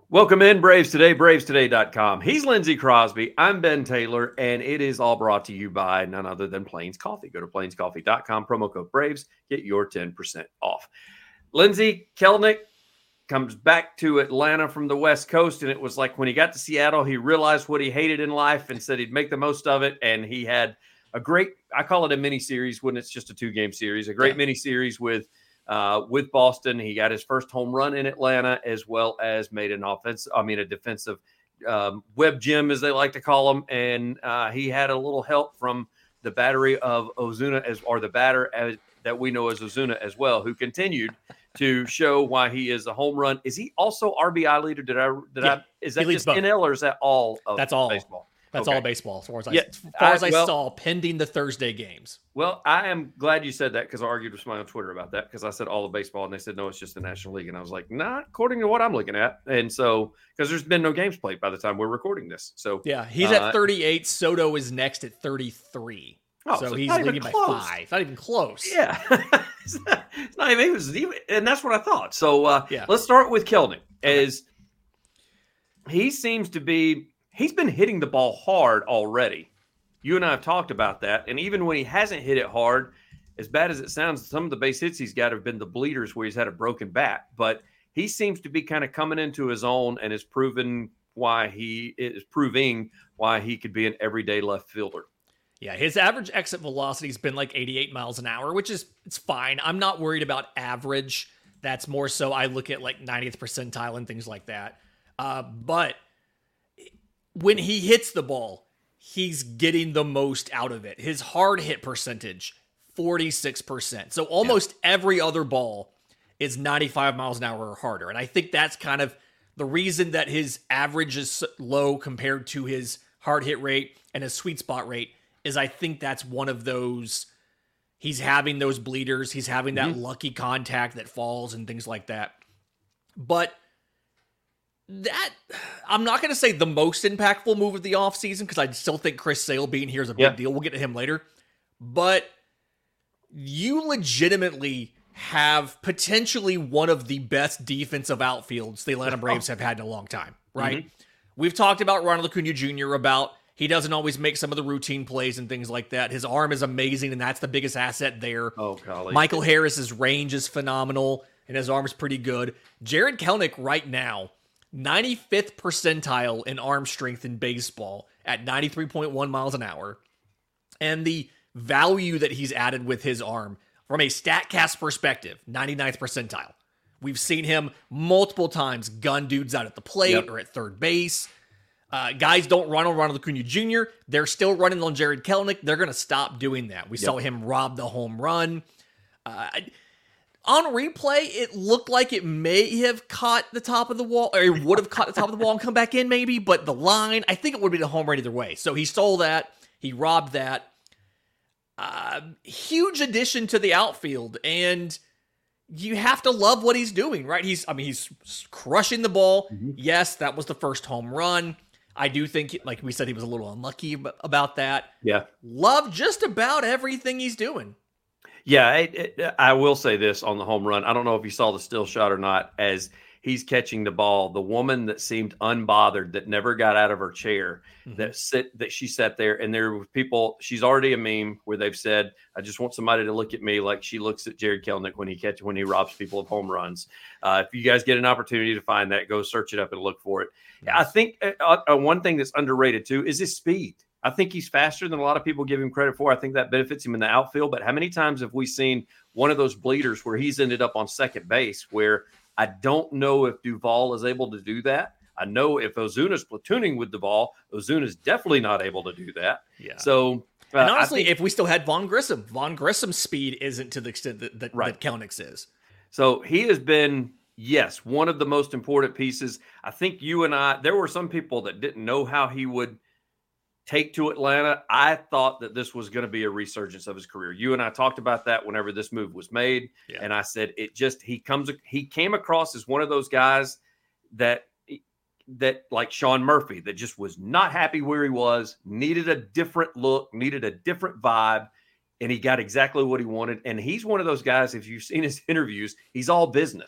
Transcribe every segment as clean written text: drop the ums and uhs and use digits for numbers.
Welcome in, Braves Today, bravestoday.com. He's Lindsey Crosby. I'm Ben Taylor, and it is all brought to you by none other than Plains Coffee. Go to plainscoffee.com, promo code Braves, get your 10% off. Lindsey Kelenic comes back to Atlanta from the West Coast, and it was like when he got to Seattle, he realized what he hated in life and said he'd make the most of it, and he had a great, I call it a mini-series when it's just a two-game series, a great mini-series with Boston. He got his first home run in Atlanta, as well as made a defensive web gem, as they like to call them. And he had a little help from the battery of Ozuna, that we know as Ozuna as well, who continued to show why he is a home run. Is he also RBI leader? Is that just NL, or is that all of baseball? That's all baseball, as far as I saw, pending the Thursday games. Well, I am glad you said that, because I argued with somebody on Twitter about that, because I said all of baseball, and they said, no, it's just the National League. And I was like, not according to what I'm looking at. And so, because there's been no games played by the time we're recording this. So yeah, he's at 38. Soto is next at 33. So he's leading by 5. Not even close. Yeah. it's not even, and that's what I thought. So let's start with Kelenic. As he seems to be, he's been hitting the ball hard already. You and I have talked about that. And even when he hasn't hit it hard, as bad as it sounds, some of the base hits he's got have been the bleeders where he's had a broken bat. But he seems to be kind of coming into his own and is proving why he could be an everyday left fielder. Yeah, his average exit velocity has been like 88 miles an hour, which is, it's fine. I'm not worried about average. That's more so I look at like 90th percentile and things like that. But when he hits the ball, he's getting the most out of it. His hard hit percentage, 46%. So almost every other ball is 95 miles an hour or harder. And I think that's kind of the reason that his average is low compared to his hard hit rate and his sweet spot rate is I think that's one of those, he's having those bleeders. He's having that lucky contact that falls and things like that. But that, I'm not going to say the most impactful move of the offseason, because I still think Chris Sale being here is a big deal. We'll get to him later. But you legitimately have potentially one of the best defensive outfields the Atlanta Braves have had in a long time, right? We've talked about Ronald Acuna Jr., about he doesn't always make some of the routine plays and things like that. His arm is amazing, and that's the biggest asset there. Oh, golly. Michael Harris's range is phenomenal, and his arm is pretty good. Jarred Kelenic right now, 95th percentile in arm strength in baseball at 93.1 miles an hour. And the value that he's added with his arm from a StatCast perspective, 99th percentile. We've seen him multiple times gun dudes out at the plate or at third base. Guys don't run on Ronald Acuna Jr. They're still running on Jarred Kelenic. They're going to stop doing that. We saw him rob the home run. On replay, it looked like it may have caught the top of the wall, or it would have caught the top of the wall and come back in maybe, but the line, I think it would have been a home run either way. So he stole that. He robbed that. Huge addition to the outfield, and you have to love what he's doing, right? He's crushing the ball. Yes, that was the first home run. I do think, like we said, he was a little unlucky about that. Yeah. Love just about everything he's doing. Yeah, I will say this on the home run. I don't know if you saw the still shot or not. As he's catching the ball, the woman that seemed unbothered, that never got out of her chair, that she sat there, and there were people. She's already a meme where they've said, "I just want somebody to look at me like she looks at Jarred Kelenic when he robs people of home runs." If you guys get an opportunity to find that, go search it up and look for it. I think one thing that's underrated too is his speed. I think he's faster than a lot of people give him credit for. I think that benefits him in the outfield. But how many times have we seen one of those bleeders where he's ended up on second base, where I don't know if Duvall is able to do that. I know if Ozuna's platooning with Duvall, Ozuna's definitely not able to do that. Yeah. So, and honestly, if we still had Vaughn Grissom's speed isn't to the extent that Kelenic's is. So he has been, yes, one of the most important pieces. I think you and I, there were some people that didn't know how he would take to Atlanta. I thought that this was going to be a resurgence of his career. You and I talked about that whenever this move was made. Yeah. And I said, he came across as one of those guys that like Sean Murphy, that just was not happy where he was, needed a different look, needed a different vibe. And he got exactly what he wanted. And he's one of those guys, if you've seen his interviews, he's all business.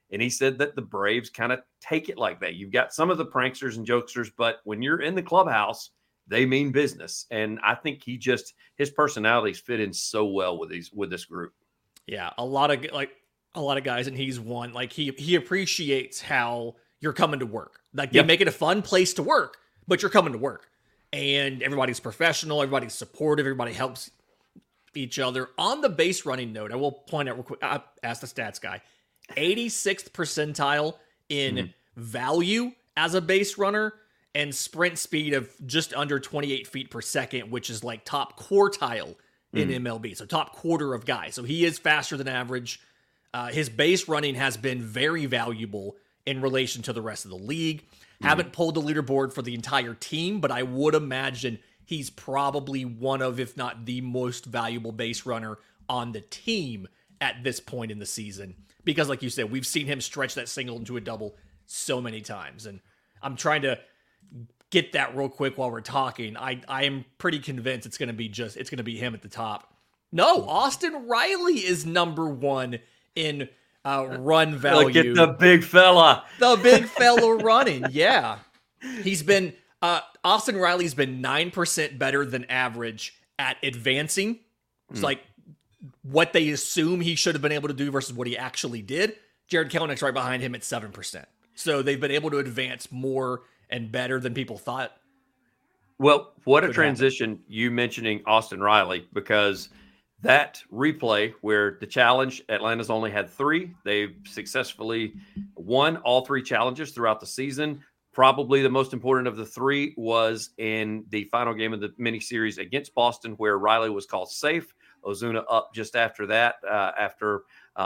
And he said that the Braves kind of take it like that. You've got some of the pranksters and jokesters, but when you're in the clubhouse, they mean business. And I think his personalities fit in so well with this group. Yeah, a lot of guys, and he's one. Like he appreciates how you're coming to work. Like they make it a fun place to work, but you're coming to work, and everybody's professional, everybody's supportive, everybody helps each other. On the base running note, I will point out real quick. I asked the stats guy, 86th percentile in value as a base runner and sprint speed of just under 28 feet per second, which is like top quartile in MLB. So top quarter of guys. So he is faster than average. His base running has been very valuable in relation to the rest of the league. Haven't pulled the leaderboard for the entire team, but I would imagine he's probably one of, if not the most valuable base runner on the team at this point in the season. Because like you said, we've seen him stretch that single into a double so many times. And I'm trying to get that real quick while we're talking. I am pretty convinced it's going to be him at the top. No, Austin Riley is number one in run value. Look at the big fella. The big fella running. Yeah. He's been, Austin Riley's been 9% better than average at advancing. It's like what they assume he should have been able to do versus what he actually did. Jared Kelenich's right behind him at 7%. So they've been able to advance more and better than people thought. Well, what a transition you mentioning Austin Riley, because that replay where the challenge, Atlanta's only had 3. They've successfully won all 3 challenges throughout the season. Probably the most important of the 3 was in the final game of the miniseries against Boston, where Riley was called safe. Ozuna up just after that, after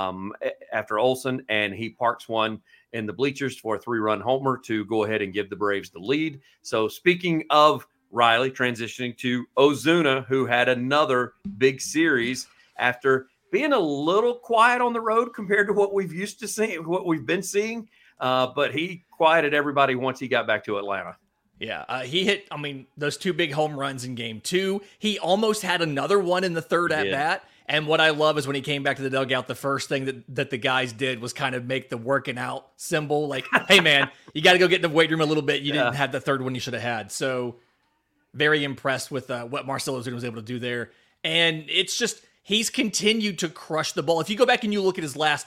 Olson, and he parks one in the bleachers for a 3-run homer to go ahead and give the Braves the lead. So speaking of Riley, transitioning to Ozuna, who had another big series after being a little quiet on the road compared to what we've been seeing. But he quieted everybody once he got back to Atlanta. Yeah, he hit, those 2 big home runs in game 2. He almost had another one in the third at bat. And what I love is when he came back to the dugout, the first thing that the guys did was kind of make the working out symbol. Like, hey, man, you got to go get in the weight room a little bit. You didn't have the third one you should have had. So very impressed with what Marcell Ozuna was able to do there. And it's just, he's continued to crush the ball. If you go back and you look at his last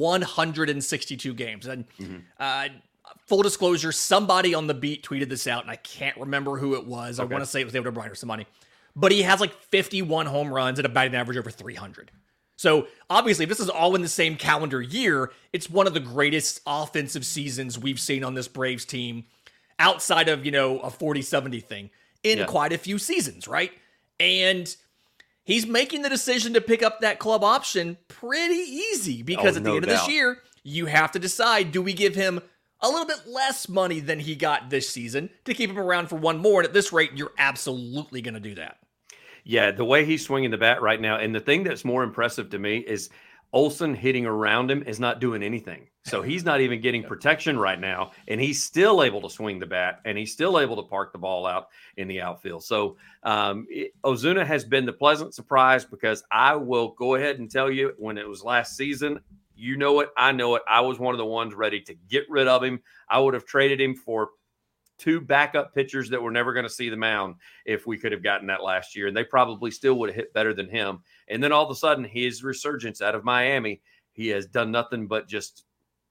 162 games, and full disclosure, somebody on the beat tweeted this out, and I can't remember who it was. Okay. I want to say it was David O'Brien or somebody. But he has like 51 home runs at a batting average over 300. So obviously, if this is all in the same calendar year, it's one of the greatest offensive seasons we've seen on this Braves team outside of, a 40-70 thing in quite a few seasons, right? And he's making the decision to pick up that club option pretty easy because at the end of this year, you have to decide, do we give him a little bit less money than he got this season to keep him around for one more? And at this rate, you're absolutely going to do that. Yeah, the way he's swinging the bat right now, and the thing that's more impressive to me is Olson hitting around him is not doing anything. So he's not even getting protection right now, and he's still able to swing the bat, and he's still able to park the ball out in the outfield. So Ozuna has been the pleasant surprise, because I will go ahead and tell you, when it was last season, you know it, I know it, I was one of the ones ready to get rid of him. I would have traded him for 2 backup pitchers that were never going to see the mound if we could have gotten that last year, and they probably still would have hit better than him. And then all of a sudden, his resurgence out of Miami, he has done nothing but just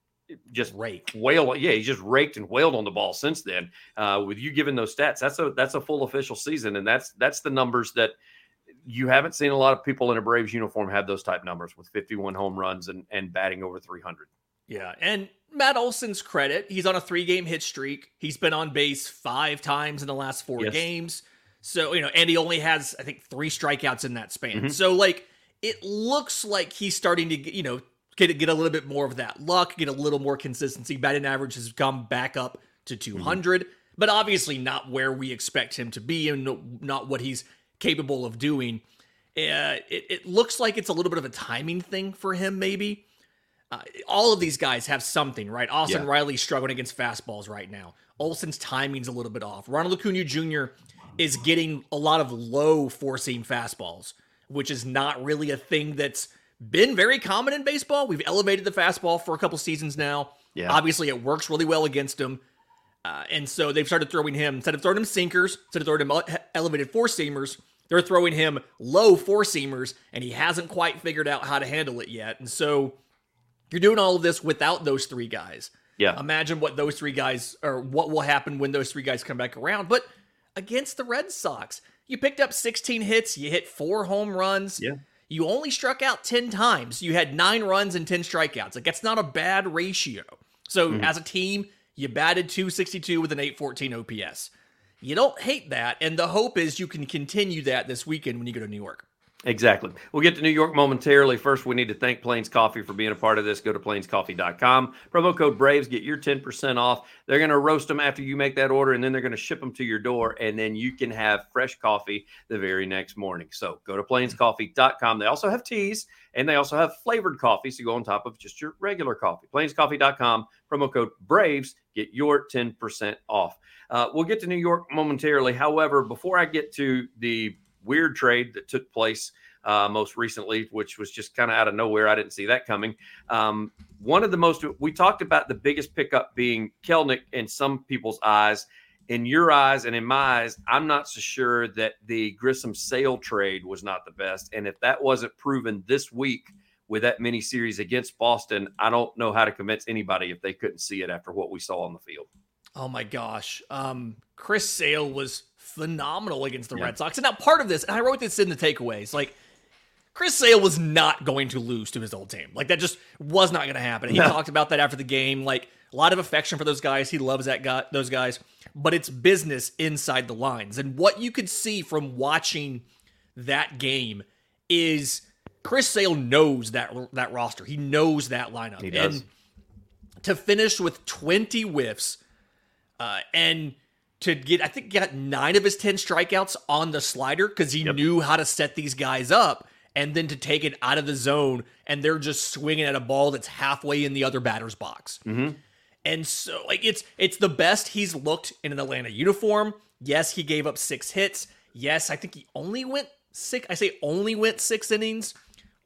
wail. Yeah, he's just raked and wailed on the ball since then. With you giving those stats, that's a full official season, and that's the numbers that you haven't seen a lot of people in a Braves uniform have those type numbers with 51 home runs and batting over 300. Yeah, and Matt Olson's credit, he's on a 3-game hit streak. He's been on base 5 times in the last 4 games. So, and he only has, I think, 3 strikeouts in that span. Mm-hmm. So, it looks like he's starting to, get a little bit more of that luck, get a little more consistency. Batting average has come back up to 200, but obviously not where we expect him to be and not what he's capable of doing. It looks like it's a little bit of a timing thing for him, maybe. All of these guys have something, right? Austin Riley's struggling against fastballs right now. Olson's timing's a little bit off. Ronald Acuna Jr. is getting a lot of low four-seam fastballs, which is not really a thing that's been very common in baseball. We've elevated the fastball for a couple seasons now. Yeah. Obviously, it works really well against him. And so they've started throwing him, instead of throwing him sinkers, instead of throwing him elevated four-seamers, they're throwing him low four-seamers, and he hasn't quite figured out how to handle it yet. And so you're doing all of this without those three guys. Yeah. Imagine what those three guys, or what will happen when those three guys come back around. But against the Red Sox, you picked up 16 hits, you hit 4 home runs. Yeah. You only struck out 10 times. You had 9 runs and 10 strikeouts. Like, that's not a bad ratio. So as a team, you batted .262 with an .814 OPS. You don't hate that, and the hope is you can continue that this weekend when you go to New York. Exactly. We'll get to New York momentarily. First, we need to thank Plains Coffee for being a part of this. Go to plainscoffee.com. Promo code BRAVES. Get your 10% off. They're going to roast them after you make that order, and then they're going to ship them to your door, and then you can have fresh coffee the very next morning. So go to plainscoffee.com. They also have teas, and they also have flavored coffee, so go on top of just your regular coffee. Plainscoffee.com. Promo code BRAVES. Get your 10% off. We'll get to New York momentarily. However, before I get to the weird trade that took place most recently, which was just kind of out of nowhere. I didn't see that coming. One of the most, we talked about the biggest pickup being Kelenic in some people's eyes. In your eyes and in my eyes, I'm not so sure that the Grissom Sale trade was not the best. And if that wasn't proven this week with that mini series against Boston, I don't know how to convince anybody if they couldn't see it after what we saw on the field. Oh my gosh. Chris Sale was phenomenal against the Red Sox. And now part of this, and I wrote this in the takeaways, like, Chris Sale was not going to lose to his old team. Like, that just was not going to happen. He talked about that after the game. Like, a lot of affection for those guys. He loves those guys. But it's business inside the lines. And what you could see from watching that game is Chris Sale knows that roster. He knows that lineup. He does. And to finish with 20 whiffs and to get, I think, got 9 of his 10 strikeouts on the slider because he knew how to set these guys up, and then to take it out of the zone and they're just swinging at a ball that's halfway in the other batter's box. And so, like, it's the best he's looked in an Atlanta uniform. Yes, he gave up 6 hits. Yes, I think he only went 6. I say only went 6 innings,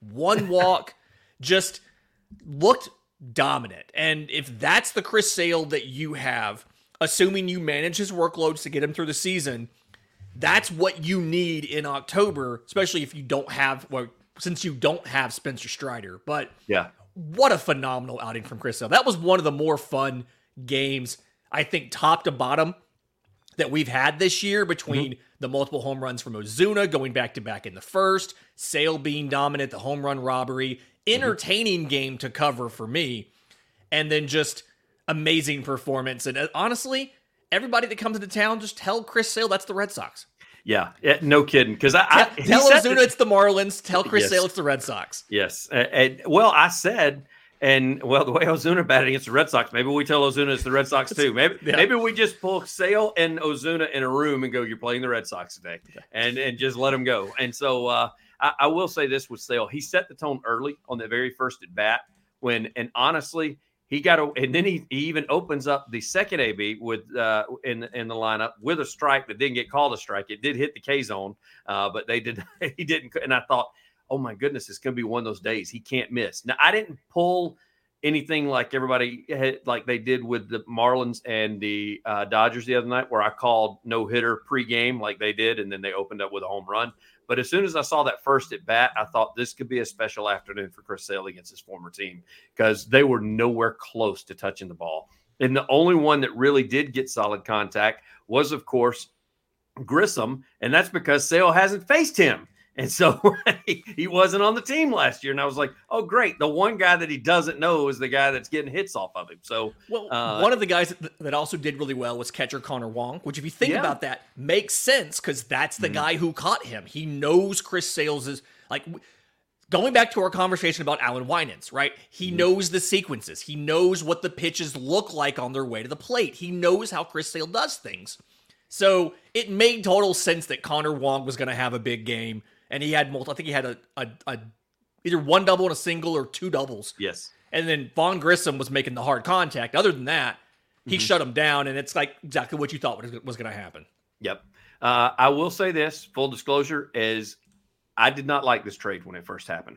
1 walk, just looked dominant. And if that's the Chris Sale that you have, assuming you manage his workloads to get him through the season, that's what you need in October, especially if you don't have, well, since you don't have Spencer Strider. But yeah, what a phenomenal outing from Chris Sale. That was one of the more fun games, I think, top to bottom, that we've had this year, between the multiple home runs from Ozuna going back-to-back in the first, Sale being dominant, the home run robbery, entertaining game to cover for me, and then just amazing performance. And honestly, everybody that comes into town, just tell Chris Sale that's the Red Sox. Yeah, no kidding. Because tell Ozuna it's the Marlins. Tell Chris Sale it's the Red Sox. Yes. Well, I said, and well, the way Ozuna batted against the Red Sox, maybe we tell Ozuna it's the Red Sox too. Maybe we just pull Sale and Ozuna in a room and go, "You're playing the Red Sox today," and just let them go. And so I will say this with Sale: he set the tone early on the very first at bat. And honestly, he got and then he even opens up the second AB with in the lineup with a strike that didn't get called a strike. It did hit the K zone, but he didn't. And I thought, oh my goodness, it's going to be one of those days he can't miss. Now, I didn't pull anything like everybody had, like they did with the Marlins and the Dodgers the other night, where I called no hitter pregame like they did, and then they opened up with a home run. But as soon as I saw that first at bat, I thought this could be a special afternoon for Chris Sale against his former team, because they were nowhere close to touching the ball. And the only one that really did get solid contact was, of course, Grissom. And that's because Sale hasn't faced him. And so he wasn't on the team last year. And I was like, oh, great. The one guy that he doesn't know is the guy that's getting hits off of him. So, one of the guys that also did really well was catcher Connor Wong, which, if you think about that, makes sense, because that's the guy who caught him. He knows Chris Sales is, like, going back to our conversation about Alan Winans, right? He knows the sequences. He knows what the pitches look like on their way to the plate. He knows how Chris Sale does things. So it made total sense that Connor Wong was going to have a big game. And he had multiple. I think he had a either one double and a single, or 2 doubles. Yes. And then Vaughn Grissom was making the hard contact. Other than that, he shut him down, and it's like exactly what you thought was going to happen. Yep. I will say this, full disclosure, is I did not like this trade when it first happened.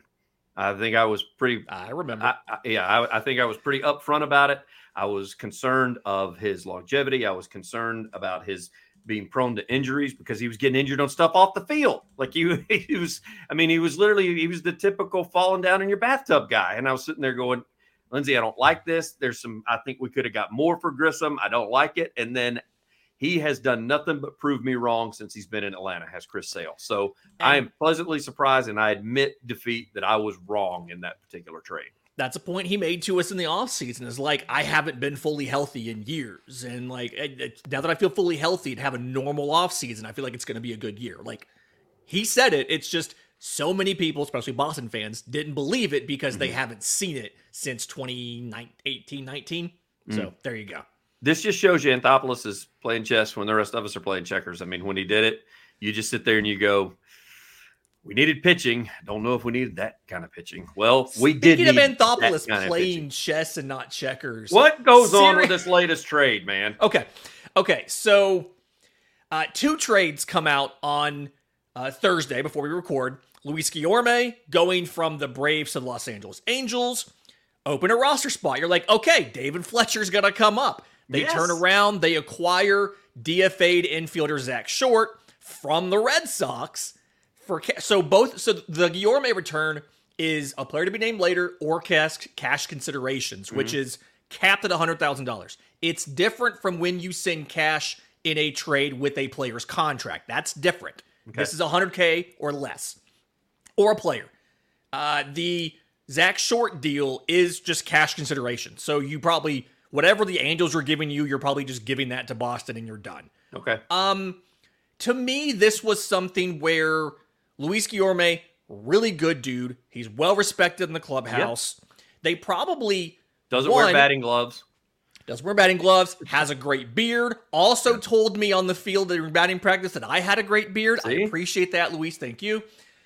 I think I was pretty. I remember. I think I was pretty upfront about it. I was concerned of his longevity. I was concerned about his being prone to injuries because he was getting injured on stuff off the field. Like he was. I mean, he was the typical falling down in your bathtub guy. And I was sitting there going, Lindsay, I don't like this. I think we could have got more for Grissom. I don't like it. And then he has done nothing but prove me wrong since he's been in Atlanta, has Chris Sale. So I am pleasantly surprised, and I admit defeat that I was wrong in that particular trade. That's a point he made to us in the offseason is like, I haven't been fully healthy in years. And like, now that I feel fully healthy and have a normal offseason, I feel like it's going to be a good year. Like, he said it. It's just so many people, especially Boston fans, didn't believe it because they haven't seen it since 2018, 19. So there you go. This just shows you Anthopoulos is playing chess when the rest of us are playing checkers. I mean, when he did it, you just sit there and you go, we needed pitching. Don't know if we needed that kind of pitching. Well, we did. Speaking of Anthopoulos playing chess and not checkers. What goes on with this latest trade, man? Okay. So 2 trades come out on Thursday before we record. Luis Guillorme going from the Braves to the Los Angeles Angels. Open a roster spot. You're like, okay, David Fletcher's going to come up. They turn around. They acquire DFA'd infielder Zach Short from the Red Sox. So the Guillorme return is a player to be named later or cash considerations, which is capped at $100,000. It's different from when you send cash in a trade with a player's contract. That's different. Okay. This is $100K or less, or a player. The Zach Short deal is just cash consideration. So you probably, whatever the Angels are giving you, you're probably just giving that to Boston and you're done. Okay. To me, this was something where Luis Guillorme, really good dude. He's well respected in the clubhouse. Yep. They probably doesn't wear batting gloves. Has a great beard. Also told me on the field during batting practice that I had a great beard. See? I appreciate that, Luis. Thank you.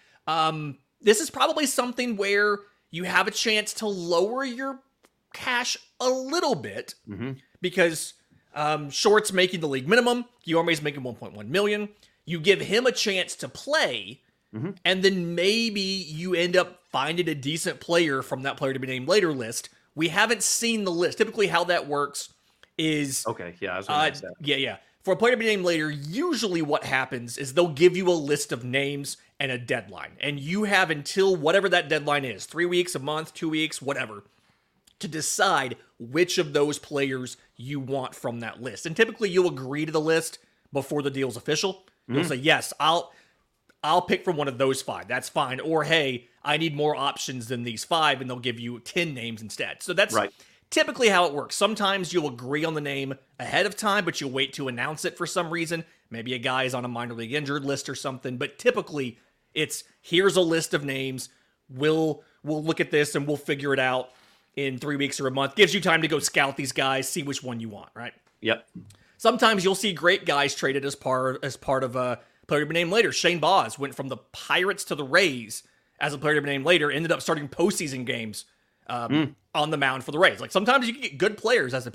This is probably something where you have a chance to lower your cash a little bit because Short's making the league minimum. Guillorme's making $1.1 million. You give him a chance to play, and then maybe you end up finding a decent player from that player to be named later list. We haven't seen the list. Typically, how that works is okay. Yeah, I was gonna ask that. Yeah. For a player to be named later, usually what happens is they'll give you a list of names and a deadline, and you have until whatever that deadline is, 3 weeks, a month, 2 weeks, whatever, to decide which of those players you want from that list. And typically, you'll agree to the list before the deal's official. You'll say, yes, I'll pick from one of those 5. That's fine. Or, hey, I need more options than these 5, and they'll give you 10 names instead. So that's typically how it works. Sometimes you'll agree on the name ahead of time, but you'll wait to announce it for some reason. Maybe a guy is on a minor league injured list or something. But typically, it's here's a list of names. We'll look at this, and we'll figure it out in 3 weeks or a month. Gives you time to go scout these guys, see which one you want, right? Yep. Sometimes you'll see great guys traded as part of a player to be named later. Shane Baz went from the Pirates to the Rays as a player to be named later, ended up starting postseason games on the mound for the Rays. Like sometimes you can get good players as a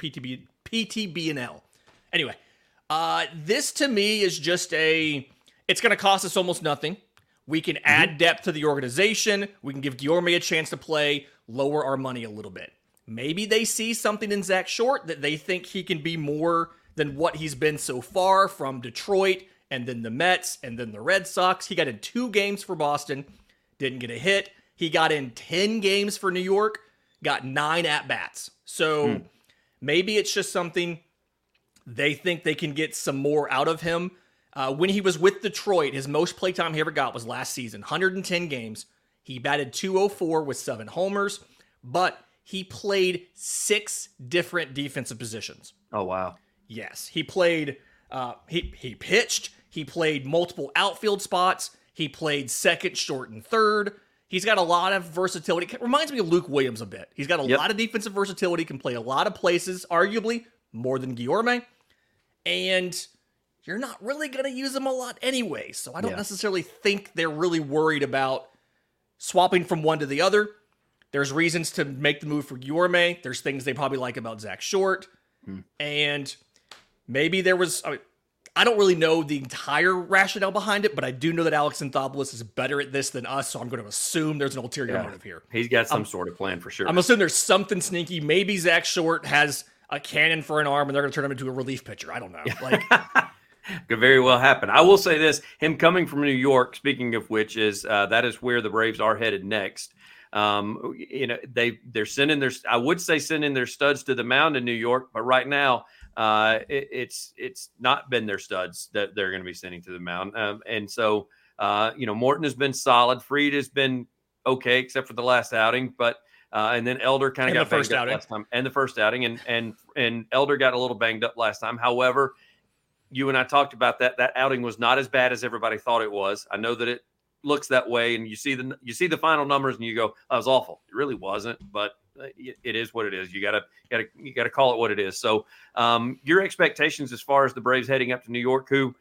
PTBNL. Anyway, this to me is just it's going to cost us almost nothing. We can add depth to the organization. We can give Guillorme a chance to play, lower our money a little bit. Maybe they see something in Zach Short that they think he can be more than what he's been so far from Detroit and then the Mets and then the Red Sox. He got in 2 games for Boston, didn't get a hit. He got in 10 games for New York, got 9 at-bats. So maybe it's just something they think they can get some more out of him. When he was with Detroit, his most playtime he ever got was last season, 110 games. He batted .204 with 7 homers, but he played 6 different defensive positions. Oh, wow. Yes, he played, he pitched, he played multiple outfield spots, he played second, short, and third. He's got a lot of versatility. It reminds me of Luke Williams a bit. He's got a lot of defensive versatility, can play a lot of places, arguably more than Guillorme. And you're not really going to use him a lot anyway, so I don't necessarily think they're really worried about swapping from one to the other. There's reasons to make the move for Guillorme. There's things they probably like about Zach Short. And maybe there was... I don't really know the entire rationale behind it, but I do know that Alex Anthopoulos is better at this than us, so I'm going to assume there's an ulterior motive here. He's got some sort of plan for sure. I'm assuming there's something sneaky. Maybe Zach Short has a cannon for an arm, and they're going to turn him into a relief pitcher. I don't know. Like, could very well happen. I will say this: him coming from New York. Speaking of which, is that is where the Braves are headed next. They're sending their, I would say sending their studs to the mound in New York, but right now it's not been their studs that they're going to be sending to the mound. And so Morton has been solid. Fried has been okay, except for the last outing, but and then Elder kind of got banged up last time, and the first outing, and Elder got a little banged up last time. However, you and I talked about that outing was not as bad as everybody thought it was. I know that it looks that way, and you see the final numbers and you go, "That was awful." It really wasn't, but it is what it is. You gotta call it what it is. So your expectations as far as the Braves heading up to New York, who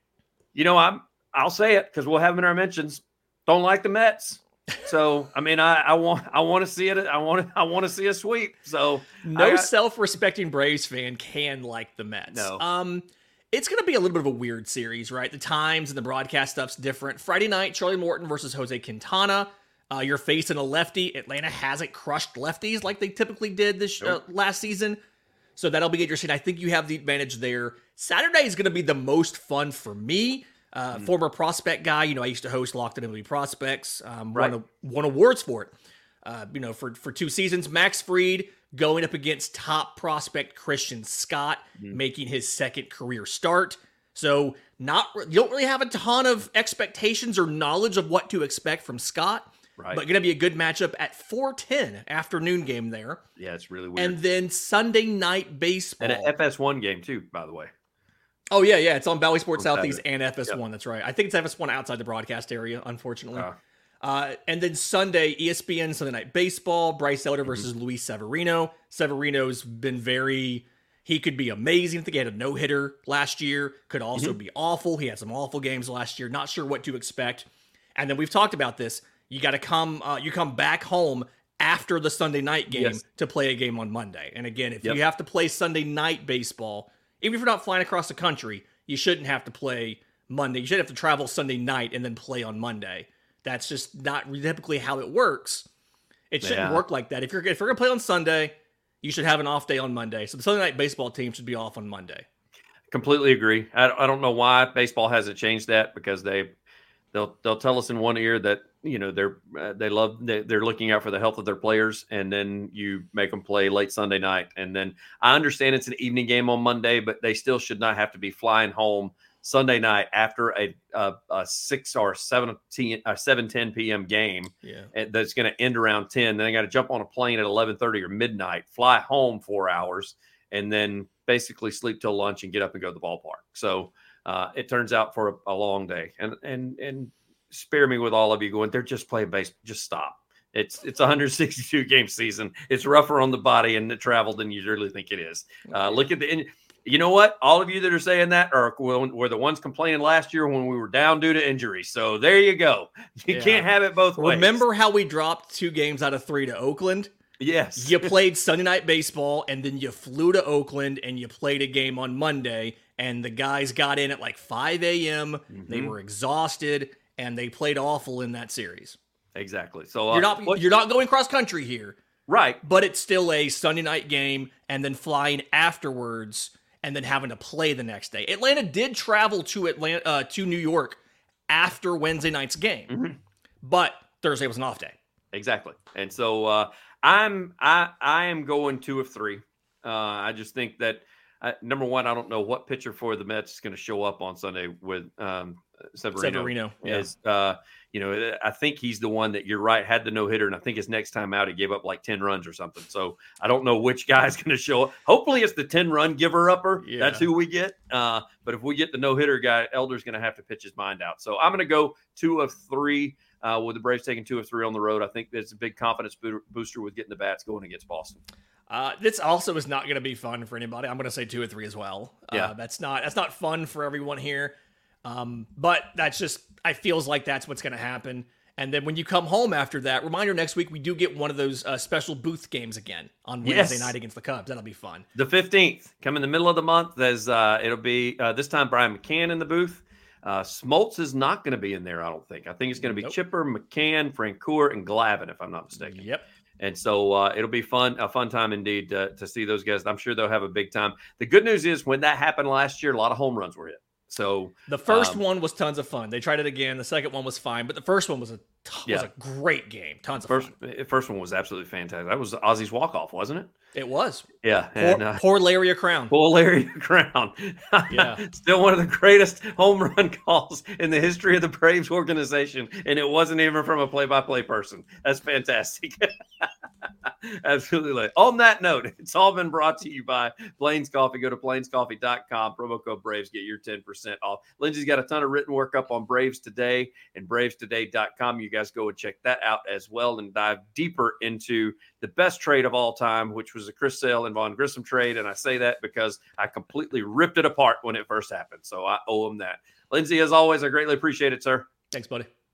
I'll say it because we'll have them in our mentions, don't like the Mets. So I mean, I want to see it. I want to see a sweep. So no self-respecting Braves fan can like the Mets. No. It's going to be a little bit of a weird series, right? The times and the broadcast stuff's different. Friday night, Charlie Morton versus Jose Quintana. You're facing a lefty. Atlanta hasn't crushed lefties like they typically did this last season. So that'll be interesting. I think you have the advantage there. Saturday is going to be the most fun for me. Former prospect guy. I used to host Locked On MLB Prospects. Won awards for it. For 2 seasons. Max Fried going up against top prospect Christian Scott, making his second career start. So you don't really have a ton of expectations or knowledge of what to expect from Scott, but going to be a good matchup at 4:10 afternoon game there. Yeah, it's really weird. And then Sunday Night Baseball. And an FS1 game too, by the way. Oh, yeah. It's on Bally Sports Southeast and FS1. Yep. That's right. I think it's FS1 outside the broadcast area, unfortunately. And then Sunday, ESPN Sunday Night Baseball, Bryce Elder versus Luis Severino. Severino's been he could be amazing. I think he had a no-hitter last year. Could also be awful. He had some awful games last year. Not sure what to expect. And then we've talked about this. You got to come back home after the Sunday night game to play a game on Monday. And again, if you have to play Sunday Night Baseball, even if you're not flying across the country, you shouldn't have to play Monday. You shouldn't have to travel Sunday night and then play on Monday. That's just not typically how it works. It shouldn't work like that. If you're going to play on Sunday, you should have an off day on Monday. So the Sunday Night Baseball team should be off on Monday. Completely agree. I don't know why baseball hasn't changed that, because they'll tell us in one ear that they're looking out for the health of their players, and then you make them play late Sunday night. And then I understand it's an evening game on Monday, but they still should not have to be flying home Sunday night after a 6 or 7:10 p.m. game that's going to end around 10. Then they got to jump on a plane at 11:30 or midnight, fly home 4 hours, and then basically sleep till lunch and get up and go to the ballpark. So it turns out for a long day. And spare me with all of you going, they're just playing baseball. Just stop. It's 162 game season. It's rougher on the body and the travel than you really think it is. Look at you know what? All of you that are saying that were the ones complaining last year when we were down due to injury. So there you go. You can't have it both ways. Remember how we dropped 2 games out of 3 to Oakland? Yes. You played Sunday Night Baseball, and then you flew to Oakland, and you played a game on Monday, and the guys got in at like 5 a.m. They were exhausted, and they played awful in that series. Exactly. So you're not going cross country here. Right. But it's still a Sunday night game, and then flying afterwards, and then having to play the next day. Atlanta did travel to New York after Wednesday night's game, but Thursday was an off day. Exactly. And so I am going 2 of 3. I just think that number one, I don't know what pitcher for the Mets is going to show up on Sunday with Severino. I think he's the one that, you're right, had the no-hitter, and I think his next time out he gave up like 10 runs or something. So I don't know which guy's going to show up. Hopefully it's the 10-run giver-upper. Yeah. That's who we get. But if we get the no-hitter guy, Elder's going to have to pitch his mind out. So I'm going to go 2 of 3 with the Braves taking 2 of 3 on the road. I think it's a big confidence booster with getting the bats going against Boston. This also is not going to be fun for anybody. I'm going to say 2 of 3 as well. That's not fun for everyone here. But that's just, I feels like that's what's going to happen. And then when you come home after that, reminder next week, we do get one of those special booth games again on Wednesday night against the Cubs. That'll be fun. The 15th, come in the middle of the month. There's it'll be this time Brian McCann in the booth. Smoltz is not going to be in there, I don't think. I think it's going to be Chipper, McCann, Francoeur, and Glavine, if I'm not mistaken. Yep. And so it'll be a fun time indeed to see those guys. I'm sure they'll have a big time. The good news is when that happened last year, a lot of home runs were hit. So the first one was tons of fun. They tried it again. The second one was fine, but the first one was a great game. Tons of fun. First one was absolutely fantastic. That was Ozzy's walk-off, wasn't it? It was. Yeah. Poor Larry Crown. Poor Larry Crown. Yeah. Still one of the greatest home run calls in the history of the Braves organization, and it wasn't even from a play-by-play person. That's fantastic. Absolutely. On that note, it's all been brought to you by Plains Coffee. Go to plainscoffee.com. Promo code Braves. Get your 10% off. Lindsay's got a ton of written work up on Braves Today and bravestoday.com. You guys go and check that out as well and dive deeper into the best trade of all time, which was the Chris Sale and Vaughn Grissom trade. And I say that because I completely ripped it apart when it first happened. So I owe him that. Lindsay, as always, I greatly appreciate it, sir. Thanks, buddy.